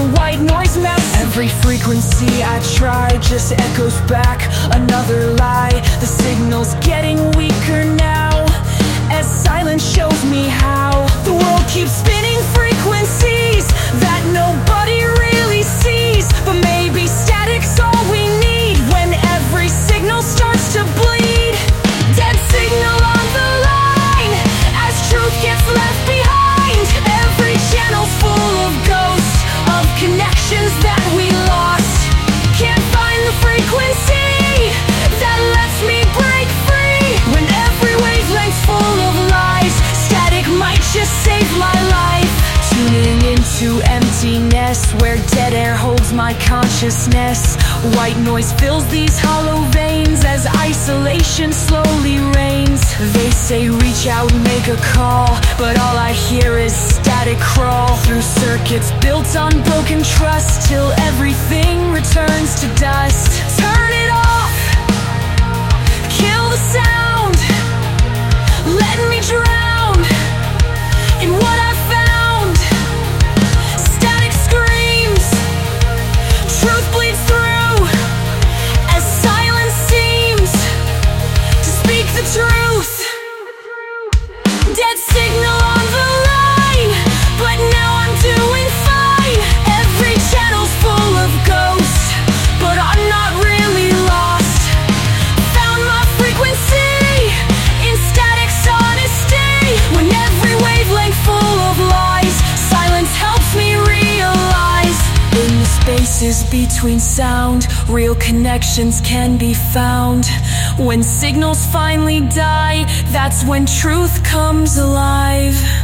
white noise maps. Every frequency I try just echoes back another lie. The signal's getting weaker now, as silence shows me how. The world keeps spinning frequencies that nobody really sees, but maybe static's all we need when every signal starts to bleed. Dead signal on the line, as truth gets left behind. Every channel's full of ghosts, of connections that we lost. Can't find the frequency that lets me break free. When every wavelength's full of lies, static might just save my life. Tuning into emptiness, where dead air holds my consciousness. White noise fills these hollow veins as isolation slowly reigns. They say reach out, make a call, but all I hear is static crawl through circuits built on broken trust, till everything returns to dust. Turn it off, kill the sound, let me drown in what I found. Static screams, truth bleeds through, as silence seems to speak the truth. Dead signal on the line, but now I'm doing fine. Every channel's full of ghosts, but I'm not really lost. Found my frequency in static's honesty. When every wavelength full of lies, silence helps me realize. In the spaces between sound, real connections can be found. When signals finally die, that's when truth comes alive.